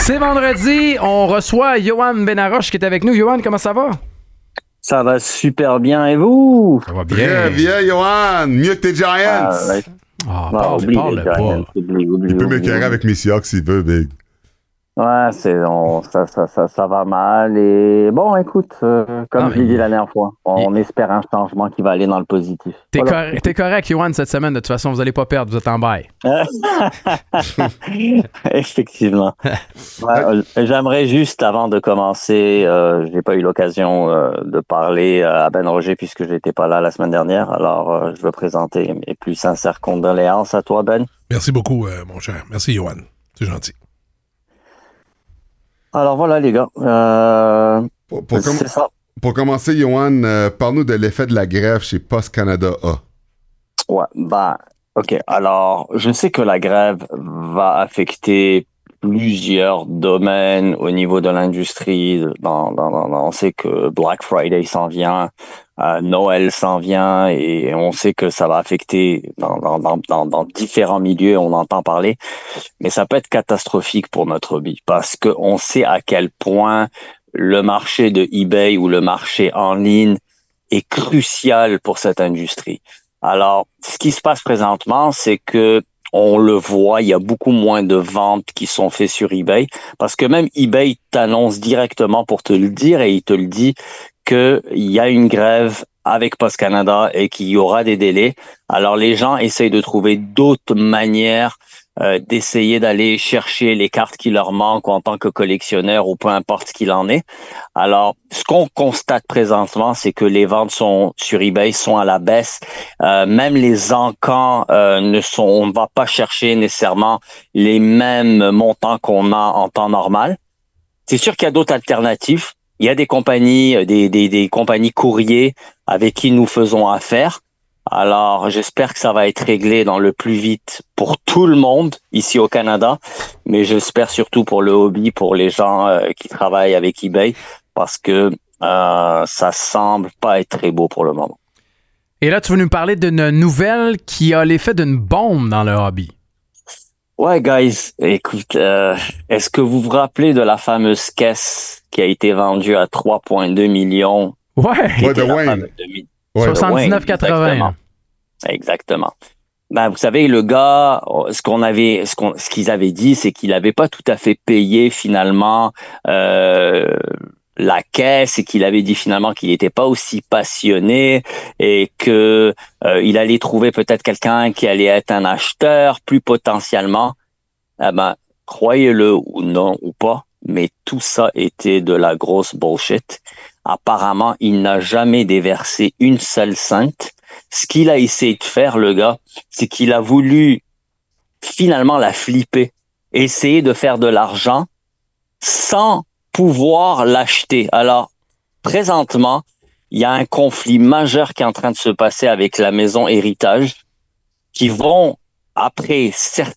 C'est vendredi, on reçoit Yohan Benaroche qui est avec nous. Yohan, comment ça va? Ça va super bien, et vous? Ça va bien. Très bien, Yohan. Mieux que tes Giants. Parle pas. Il peut m'éclairer avec mes Seahawks s'il veut, Big. Ouais, ça va mal. Et bon, écoute, comme je l'ai dit la dernière fois, on espère un changement qui va aller dans le positif. T'es correct, Yohan, cette semaine. De toute façon, vous n'allez pas perdre, vous êtes en bail. Effectivement. Ouais, j'aimerais juste, avant de commencer, j'ai pas eu l'occasion de parler à Ben Roger puisque j'étais pas là la semaine dernière. Alors, je veux présenter mes plus sincères condoléances à toi, Ben. Merci beaucoup, mon cher. Merci, Yohan. C'est gentil. Alors voilà, les gars. C'est ça. Pour commencer, Yohan, parle-nous de l'effet de la grève chez Post Canada A. Ouais, OK. Alors, je sais que la grève va affecter plusieurs domaines au niveau de l'industrie. On sait que Black Friday s'en vient, Noël s'en vient, et on sait que ça va affecter dans différents milieux, on entend parler. Mais ça peut être catastrophique pour notre hobby parce que on sait à quel point le marché de eBay ou le marché en ligne est crucial pour cette industrie. Alors, ce qui se passe présentement, c'est que on le voit, il y a beaucoup moins de ventes qui sont faites sur eBay parce que même eBay t'annonce directement pour te le dire et il te le dit qu'il y a une grève avec Post Canada et qu'il y aura des délais. Alors, les gens essayent de trouver d'autres manières d'essayer d'aller chercher les cartes qui leur manquent en tant que collectionneur ou peu importe ce qu'il en est. Alors, ce qu'on constate présentement, c'est que les ventes sur eBay sont à la baisse. Même les encans on ne va pas chercher nécessairement les mêmes montants qu'on a en temps normal. C'est sûr qu'il y a d'autres alternatives. Il y a des compagnies, des compagnies courriers avec qui nous faisons affaire. Alors, j'espère que ça va être réglé dans le plus vite pour tout le monde ici au Canada, mais j'espère surtout pour le hobby, pour les gens qui travaillent avec eBay, parce que ça semble pas être très beau pour le moment. Et là, tu veux nous parler d'une nouvelle qui a l'effet d'une bombe dans le hobby. Ouais, guys, écoute, est-ce que vous vous rappelez de la fameuse caisse qui a été vendue à 3,2 millions? Ouais, de Wayne. 79,80. Exactement. Vous savez, le gars, ce qu'ils avaient dit, c'est qu'il n'avait pas tout à fait payé finalement la caisse et qu'il avait dit finalement qu'il n'était pas aussi passionné et que il allait trouver peut-être quelqu'un qui allait être un acheteur plus potentiellement. Croyez-le ou non ou pas, mais tout ça était de la grosse bullshit. Apparemment, il n'a jamais déversé une seule cente. Ce qu'il a essayé de faire, le gars, c'est qu'il a voulu finalement la flipper, essayer de faire de l'argent sans pouvoir l'acheter. Alors, présentement, il y a un conflit majeur qui est en train de se passer avec la maison Héritage, qui vont, après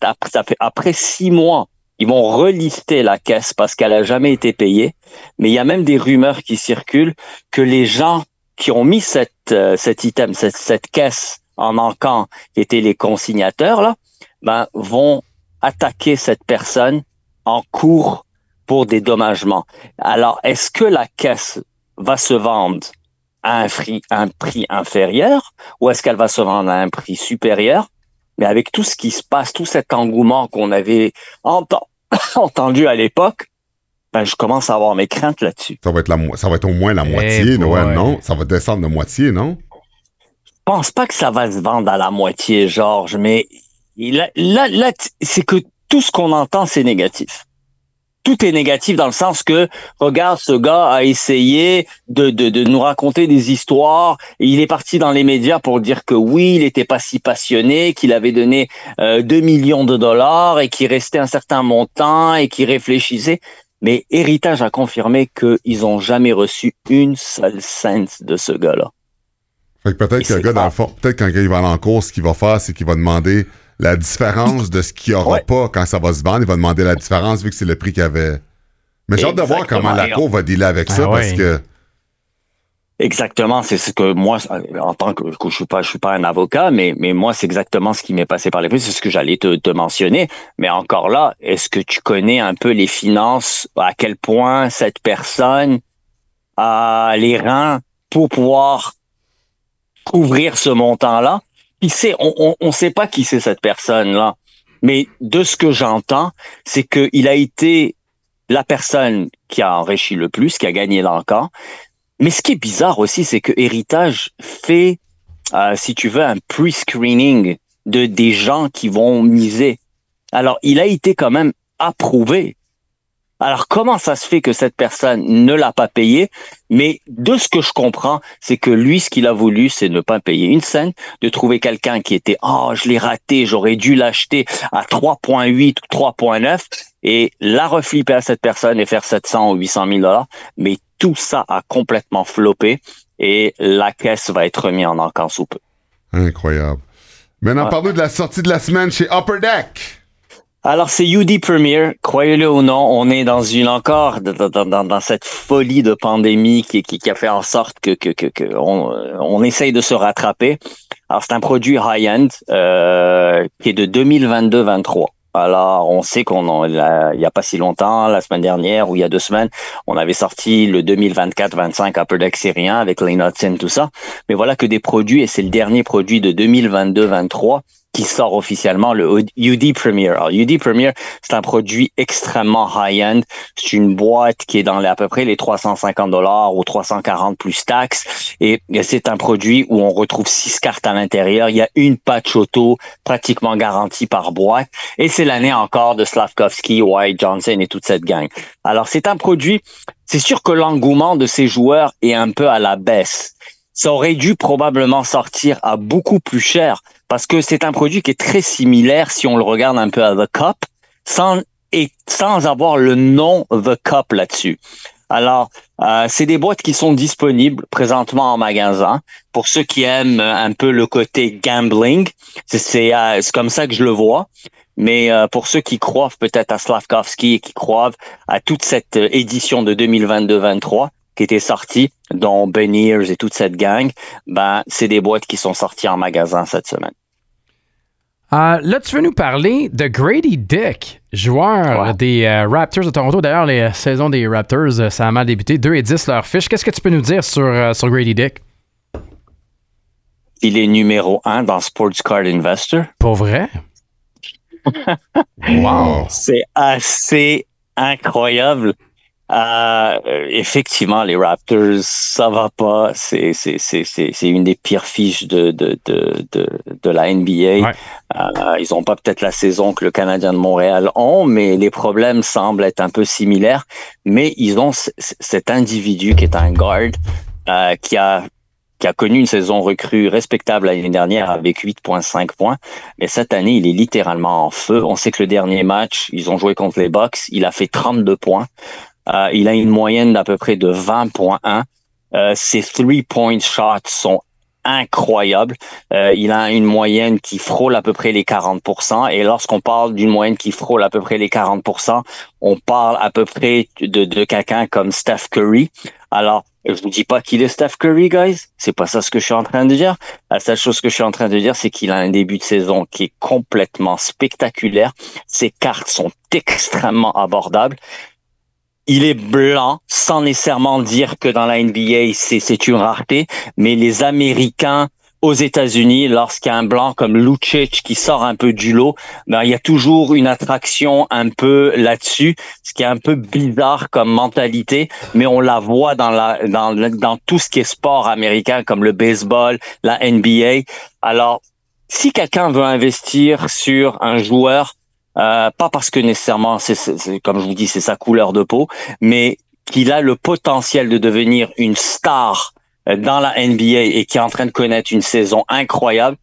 6 mois, ils vont relister la caisse parce qu'elle a jamais été payée. Mais il y a même des rumeurs qui circulent que les gens qui ont mis cet item, cette caisse en encan, qui étaient les consignateurs, là, vont attaquer cette personne en cours pour dédommagement. Alors, est-ce que la caisse va se vendre à un prix inférieur ou est-ce qu'elle va se vendre à un prix supérieur? Mais avec tout ce qui se passe, tout cet engouement qu'on avait entendu à l'époque, je commence à avoir mes craintes là-dessus. Ça va être au moins la moitié, Noël, non? Ça va descendre de moitié, non? Je pense pas que ça va se vendre à la moitié, Georges, mais là, c'est que tout ce qu'on entend, c'est négatif. Tout est négatif dans le sens que, regarde, ce gars a essayé de nous raconter des histoires. Et il est parti dans les médias pour dire que oui, il était pas si passionné, qu'il avait donné 2 millions de dollars et qu'il restait un certain montant et qu'il réfléchissait. Mais Héritage a confirmé qu'ils ont jamais reçu une seule cent de ce gars-là. Fait que peut-être que le gars, dans le fond, peut-être quand il va aller en course, ce qu'il va faire, c'est qu'il va demander la différence de ce qu'il n'y aura pas quand ça va se vendre. Il va demander la différence vu que c'est le prix qu'il avait. Mais j'ai hâte de voir comment la cour va dealer avec ça parce que Exactement, c'est ce que moi, en tant que je suis pas un avocat, mais moi, c'est exactement ce qui m'est passé par l'esprit, c'est ce que j'allais te mentionner. Mais encore là, est-ce que tu connais un peu les finances, à quel point cette personne a les reins pour pouvoir couvrir ce montant-là? Qui sait, on sait pas qui c'est cette personne-là. Mais de ce que j'entends, c'est qu'il a été la personne qui a enrichi le plus, qui a gagné l'encore. Mais ce qui est bizarre aussi, c'est que Héritage fait, si tu veux, un pre-screening des gens qui vont miser. Alors, il a été quand même approuvé. Alors, comment ça se fait que cette personne ne l'a pas payé? Mais de ce que je comprends, c'est que lui, ce qu'il a voulu, c'est ne pas payer une scène, de trouver quelqu'un qui était, je l'ai raté, j'aurais dû l'acheter à 3,8 ou 3,9 et la reflipper à cette personne et faire 700 ou 800 000 $. Mais tout ça a complètement floppé et la caisse va être remise en encan sous peu. Incroyable. Maintenant, parlons de la sortie de la semaine chez Upper Deck. Alors, c'est UD Premier, croyez-le ou non, on est dans cette folie de pandémie qui a fait en sorte que on essaye de se rattraper. Alors, c'est un produit high-end qui est de 2022-23. Alors, on sait il y a pas si longtemps, la semaine dernière ou il y a 2 semaines, on avait sorti le 2024-25 Upper Deck Série 1 avec Lane Hudson, tout ça. Mais voilà que des produits, et c'est le dernier produit de 2022-23 qui sort officiellement, le UD Premier. Alors, UD Premier, c'est un produit extrêmement high-end. C'est une boîte qui est dans à peu près les $350 ou 340 plus taxes. Et c'est un produit où on retrouve 6 cartes à l'intérieur. Il y a une patch auto pratiquement garantie par boîte. Et c'est l'année encore de Slavkovsky, White, Johnson et toute cette gang. Alors, c'est un produit, c'est sûr que l'engouement de ces joueurs est un peu à la baisse. Ça aurait dû probablement sortir à beaucoup plus cher parce que c'est un produit qui est très similaire si on le regarde un peu à The Cup sans avoir le nom The Cup là-dessus. Alors, c'est des boîtes qui sont disponibles présentement en magasin. Pour ceux qui aiment un peu le côté gambling, c'est comme ça que je le vois. Mais pour ceux qui croient peut-être à Slavkovsky et qui croient à toute cette édition de 2022-23, qui était sorti, dont Ben Ears et toute cette gang, c'est des boîtes qui sont sorties en magasin cette semaine. Là, tu veux nous parler de Grady Dick, joueur des Raptors de Toronto. D'ailleurs, les saisons des Raptors, ça a mal débuté. 2-10 leur fiche. Qu'est-ce que tu peux nous dire sur Grady Dick? Il est numéro 1 dans Sports Card Investor. Pour vrai? Wow! C'est assez incroyable. Effectivement, les Raptors, ça va pas. C'est une des pires fiches de la NBA. Ouais. Ils ont pas peut-être la saison que le Canadien de Montréal ont, mais les problèmes semblent être un peu similaires. Mais ils ont cet individu qui est un guard, qui a connu une saison recrue respectable l'année dernière avec 8,5 points. Mais cette année, il est littéralement en feu. On sait que le dernier match, ils ont joué contre les Bucks. Il a fait 32 points. Il a une moyenne d'à peu près de 20,1. Ses 3-point shots sont incroyables. Il a une moyenne qui frôle à peu près les 40%. Et lorsqu'on parle d'une moyenne qui frôle à peu près les 40%, on parle à peu près de quelqu'un comme Steph Curry. Alors, je vous dis pas qu'il est Steph Curry, guys. C'est pas ça ce que je suis en train de dire. La seule chose que je suis en train de dire, c'est qu'il a un début de saison qui est complètement spectaculaire. Ses cartes sont extrêmement abordables. Il est blanc, sans nécessairement dire que dans la NBA, c'est une rareté, mais les Américains aux États-Unis, lorsqu'il y a un blanc comme Lucic qui sort un peu du lot, il y a toujours une attraction un peu là-dessus, ce qui est un peu bizarre comme mentalité, mais on la voit dans tout ce qui est sport américain comme le baseball, la NBA. Alors, si quelqu'un veut investir sur un joueur, pas parce que nécessairement, c'est comme je vous dis, c'est sa couleur de peau, mais qu'il a le potentiel de devenir une star dans la NBA et qui est en train de connaître une saison incroyable,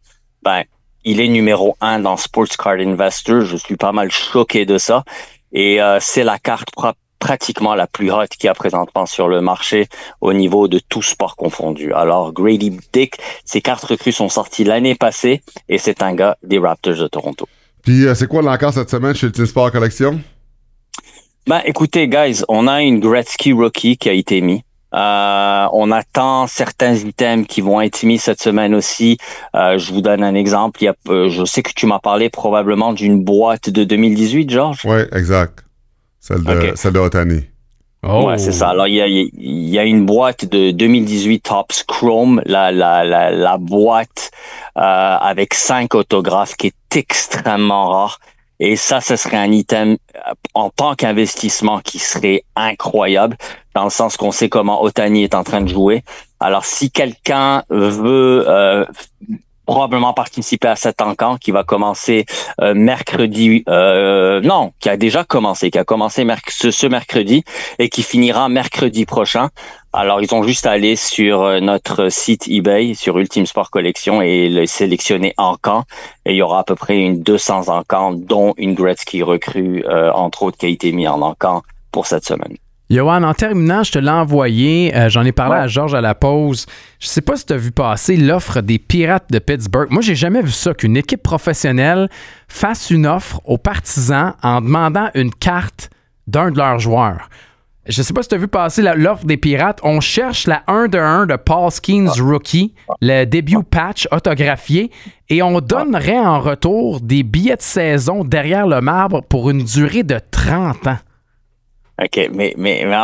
il est numéro 1 dans Sports Card Investor. Je suis pas mal choqué de ça. Et c'est la carte pratiquement la plus hot qu'il y a présentement sur le marché au niveau de tout sport confondu. Alors, Grady Dick, ses cartes recrues sont sorties l'année passée et c'est un gars des Raptors de Toronto. Puis, c'est quoi l'encore cette semaine chez le Team Sport Collection? Écoutez, guys, on a une Gretzky Rookie qui a été mis. On attend certains items qui vont être mis cette semaine aussi. Je vous donne un exemple. Je sais que tu m'as parlé probablement d'une boîte de 2018, Georges. Oui, exact. Celle de Ohtani. Oh. Ouais, c'est ça. Alors, il y a une boîte de 2018 Topps Chrome, la boîte avec 5 autographes qui est extrêmement rare. Et ça, ce serait un item en tant qu'investissement qui serait incroyable, dans le sens qu'on sait comment Ohtani est en train de jouer. Alors, si quelqu'un veut probablement participer à cet encamp qui va commencer mercredi, qui a déjà commencé, ce mercredi et qui finira mercredi prochain. Alors, ils ont juste à aller sur notre site eBay, sur Ultimate Sport Collection et le sélectionner encamp. Et il y aura à peu près 200 encamps, dont une Gretzky recrue, entre autres, qui a été mis en encamp pour cette semaine. Yoann, en terminant, je te l'ai envoyé. J'en ai parlé à Georges à la pause. Je sais pas si tu as vu passer l'offre des Pirates de Pittsburgh. Moi, j'ai jamais vu ça, qu'une équipe professionnelle fasse une offre aux partisans en demandant une carte d'un de leurs joueurs. Je sais pas si tu as vu passer l'offre des Pirates. On cherche la 1-de-1 de Paul Skeens rookie, le début patch autographié, et on donnerait en retour des billets de saison derrière le marbre pour une durée de 30 ans. OK, mais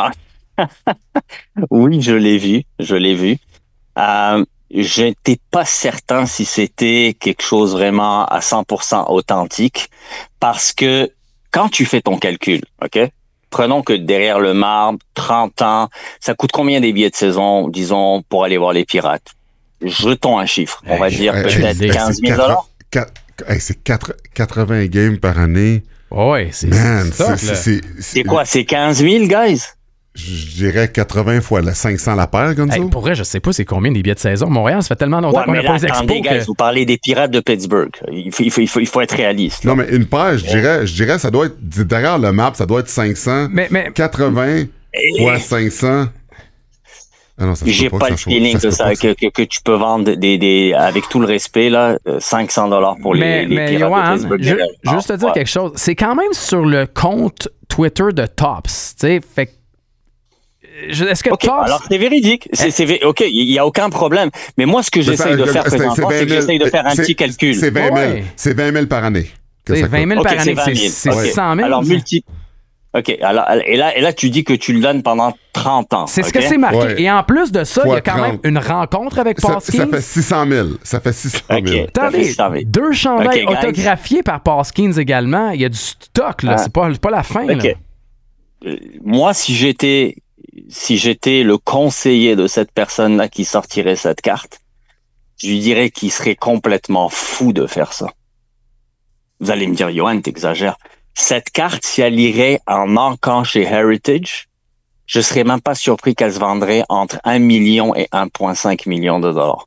oui, je l'ai vu. Je n'étais pas certain si c'était quelque chose vraiment à 100% authentique, parce que quand tu fais ton calcul, OK? Prenons que derrière le marbre, 30 ans, ça coûte combien des billets de saison, disons, pour aller voir les Pirates? Jetons un chiffre. On va dire peut-être 15 000 $. C'est 80 games par année. Ouais, c'est c'est quoi? C'est 15 000, guys? Je dirais 80 fois 500 la paire, comme ça. Pour vrai, je sais pas c'est combien des billets de saison. Montréal, ça fait tellement longtemps qu'on n'a pas les expos. Guys, vous parlez des Pirates de Pittsburgh. Il faut être réaliste. Là. Non, mais une paire, je dirais, ça doit être, derrière le map, ça doit être 500. Mais 80 fois 500. Ah non, j'ai pas le feeling que tu peux vendre avec tout le respect, là, 500 $ pour les Pirates de Pittsburgh. Juste te dire quelque chose. C'est quand même sur le compte Twitter de Topps. Tu sais, fait est-ce que Topps... alors c'est véridique. OK, il n'y a aucun problème. Mais moi, ce que j'essaye de faire présentement, c'est que j'essaye de faire un petit calcul. C'est 20 000. C'est 20 000 par année. C'est 20 000 par année. C'est 600 000. Alors, OK. Alors, et là, tu dis que tu le donnes pendant 30 ans. C'est ce que c'est marqué. Ouais. Et en plus de ça, il y a quand même une rencontre avec Paul Skeens. Ça fait 600 000. Ça fait 600 000. Okay. Attendez, 2 chandails autographiés par Paul Skeens également. Il y a du stock, là. C'est pas la fin, là. Moi, si j'étais le conseiller de cette personne-là qui sortirait cette carte, je lui dirais qu'il serait complètement fou de faire ça. Vous allez me dire, Yoann, t'exagères. Cette carte, si elle irait en encamp chez Heritage, je serais même pas surpris qu'elle se vendrait entre 1 million et 1,5 million de $.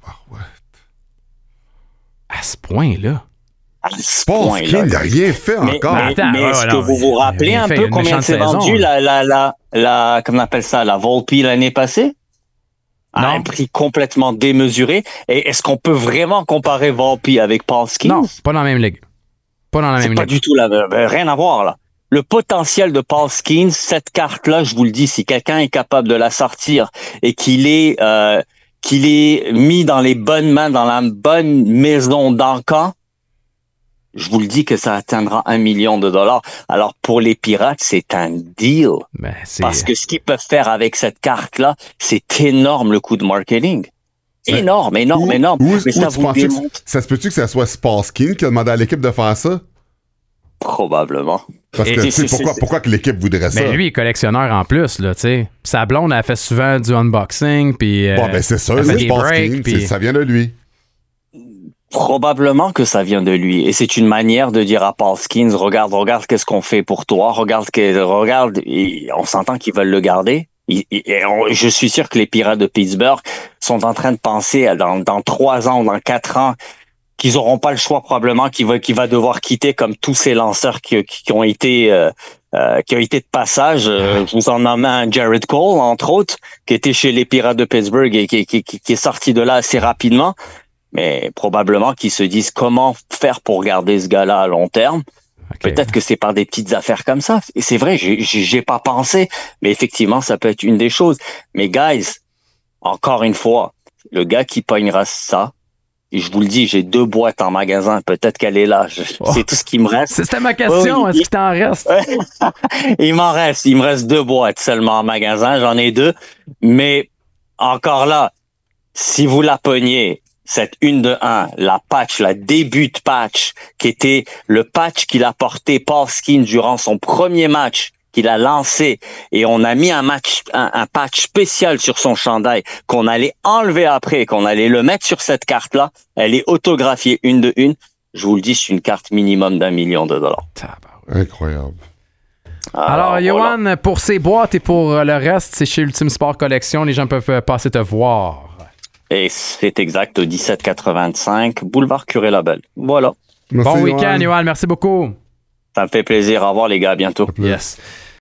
À ce point-là? Paul Skeens n'a rien fait encore. Mais est-ce que vous vous rappelez un peu combien s'est vendu comment on appelle ça, la Volpe l'année passée? À un prix complètement démesuré. Et est-ce qu'on peut vraiment comparer Volpe avec Paul Skeens? Non, pas dans la même ligue. Pas dans la même ligue. Pas du tout rien à voir, là. Le potentiel de Paul Skeens, cette carte-là, je vous le dis, si quelqu'un est capable de la sortir et qu'il est mis dans les bonnes mains, dans la bonne maison d'encamp, je vous le dis que ça atteindra 1 million de $. Alors, pour les Pirates, c'est un deal. Parce que ce qu'ils peuvent faire avec cette carte-là, c'est énorme, le coup de marketing. Énorme. Mais ça vous démontre. Ça se peut-tu que ça soit Paul Skeens qui a demandé à l'équipe de faire ça? Probablement. Parce que pourquoi que l'équipe voudrait ça? Mais lui, il est collectionneur en plus, là, tu sais. Sa blonde, elle fait souvent du unboxing, puis... c'est ça, c'est Paul Skeens, ça vient de lui. Probablement que ça vient de lui. Et c'est une manière de dire à Paul Skeens, regarde qu'est-ce qu'on fait pour toi. Regarde, et on s'entend qu'ils veulent le garder. Je suis sûr que les Pirates de Pittsburgh sont en train de penser dans 3 ans ou dans 4 ans qu'ils auront pas le choix probablement, qu'il va devoir quitter comme tous ces lanceurs qui ont été de passage. Je vous en nomme un, Jared Cole, entre autres, qui était chez les Pirates de Pittsburgh et qui est sorti de là assez rapidement. Mais probablement qu'ils se disent comment faire pour garder ce gars-là à long terme. Okay. Peut-être que c'est par des petites affaires comme ça. Et c'est vrai, j'ai pas pensé, mais effectivement, ça peut être une des choses. Mais guys, encore une fois, le gars qui pognera ça, et je vous le dis, j'ai 2 boîtes en magasin. Peut-être qu'elle est là. C'est tout ce qui me reste. C'était ma question. Est-ce qu'il t'en reste? Il me reste 2 boîtes seulement en magasin. J'en ai 2. Mais encore là, si vous la pognez, cette 1-de-1, la patch, la début patch, qui était le patch qu'il a porté Paul Skeens durant son premier match qu'il a lancé, et on a mis un patch spécial sur son chandail qu'on allait enlever après, qu'on allait le mettre sur cette carte-là. Elle est autographiée 1-de-1. Je vous le dis, c'est une carte minimum $1 million. Incroyable. Alors Yoann, pour ces boîtes et pour le reste, c'est chez Ultime Sport Collection. Les gens peuvent passer te voir. Et c'est exact, au 1785, boulevard Curé-Labelle. Voilà. Merci, bon week-end, Yoann. Merci beaucoup. Ça me fait plaisir. Au revoir, les gars. À bientôt. Yes.